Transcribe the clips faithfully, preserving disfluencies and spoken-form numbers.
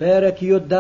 פרק י"ד.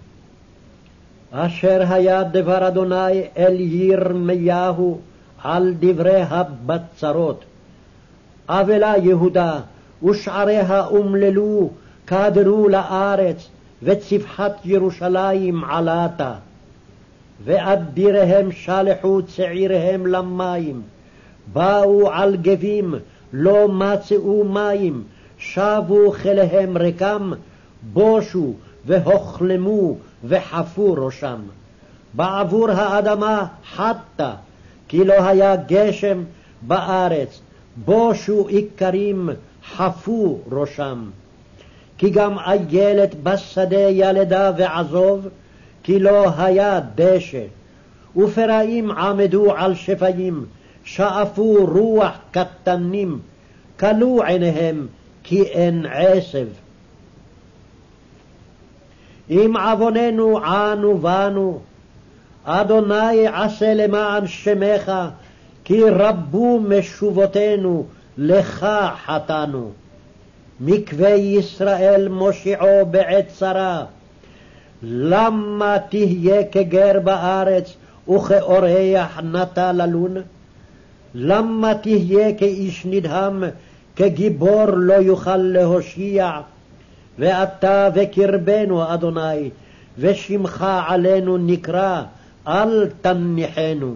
אשר היה דבר אדוני אל ירמיהו על דברי הבצרות. אבלה יהודה ושעריה אומללו, קדרו לארץ, וצפחת ירושלים עלתה. ואדיריהם שלחו צעיריהם למים, באו על גבים, לא מצאו מים, שבו כליהם ריקם, בושו והוחלמו וחפו ראשם. בעבור האדמה חטא, כי לא היה גשם בארץ, בושו איכרים, חפו ראשם. כי גם איילת בשדה ילדה ועזוב, כי לא היה דשא. ופראים עמדו על שפיים, שאפו רוח קטנים, כלו עיניהם, כי אין עשב. אם עווננו ענו בנו, אדוני עשה למען שמך, כי רבו משובותינו, לך חטאנו. מקווה ישראל מושיעו בעת צרה, למה תהיה כגר בארץ וכאורח נטה ללון? למה תהיה כאיש נדהם, כגיבור לא יוכל להושיע? ואתה וקרבנו אדוני, ושמך עלינו נקרא, אל תניחנו.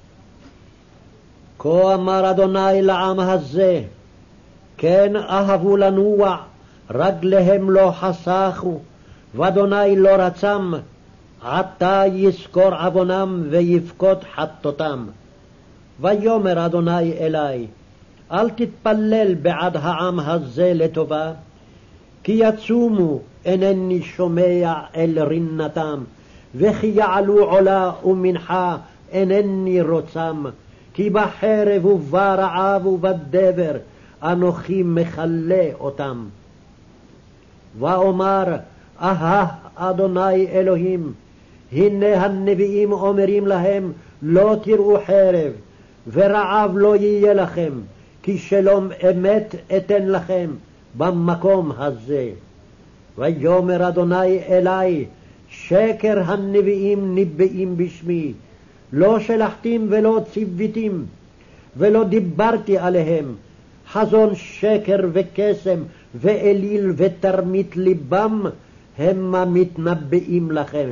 כה אמר אדוני לעם הזה, כן אהבו לנוע, רגליהם לא חסכו, ואדוני לא רצם, עתה יזכור עוונם ויפקוד חטאותם. ויאמר אדוני אלי, אל תתפלל בעד העם הזה לטובה, כי יצומו אינני שומע אל רינתם, וכי יעלו עולה ומנחה אינני רוצם, כי בחרב וברעב ובדבר אנוכי מכלה אותם. ואומר, אהה אדוני אלוהים, הנה הנביאים אומרים להם, לא תראו חרב, ורעב לא יהיה לכם, כי שלום אמת אתן לכם במקום הזה. ויאמר אדוני אלי, שקר הנביאים ניבאים בשמי, לא שלחתים ולא ציוויתים, ולא דיברתי עליהם, חזון שקר וקסם ואליל ותרמית ליבם, המה מתנבאים לכם.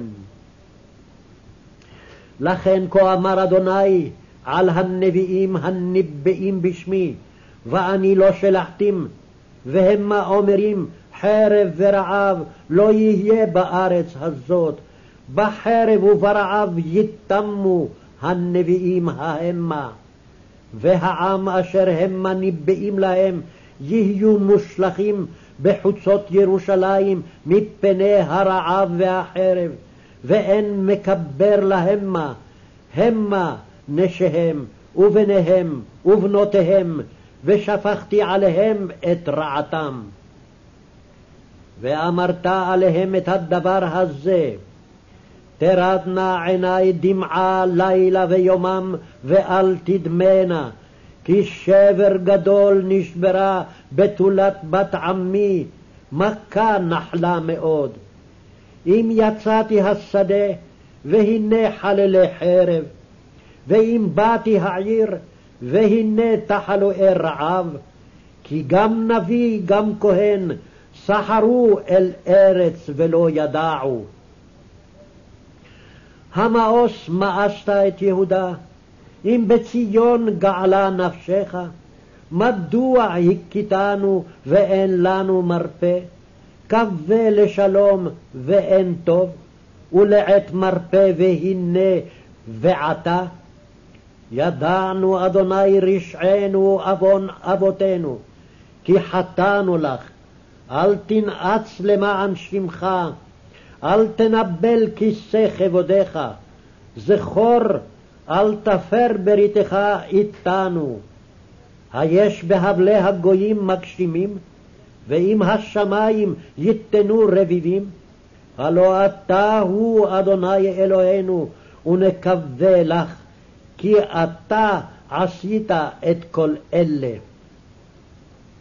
לכן כה אמר אדוני על הנביאים הניבאים בשמי, ואני לא שלחתים, והמה אומרים, חרב ורעב לא יהיה בארץ הזאת, בחרב וברעב יתמו הנביאים ההמה. והעם אשר המה ניבאים להם יהיו מושלכים בחוצות ירושלים מפני הרעב והחרב, ואין מקבר להמה, המה נשיהם ובניהם ובנותיהם, ושפכתי עליהם את רעתם. ואמרת עליהם את הדבר הזה, תרדנה עיני דמעה לילה ויומם, ואל תדמנה, כי שבר גדול נשברה בתולת בת עמי, מכה נחלה מאוד. אם יצאתי השדה, והנה חללי חרב, ואם באתי העיר, והנה תחלואי רעב, כי גם נביא גם כהן סחרו אל ארץ ולא ידעו. המאוס מאסת את יהודה, אם בציון געלה נפשך, מדוע הכיתנו ואין לנו מרפא? קווה לשלום ואין טוב, ולעת מרפא והנה ועתה. ידענו אדוני רשענו עוון אבותינו, כי חטאנו לך. אל תנאץ למען שמך, אל תנבל כיסא כבודך, זכור, אל תפר בריתך איתנו. היש בהבלי הגויים מגשימים, ואם השמיים ייתנו רביבים? הלא אתה הוא אדוני אלוהינו, ונקווה לך, כי אתה עשית את כל אלה.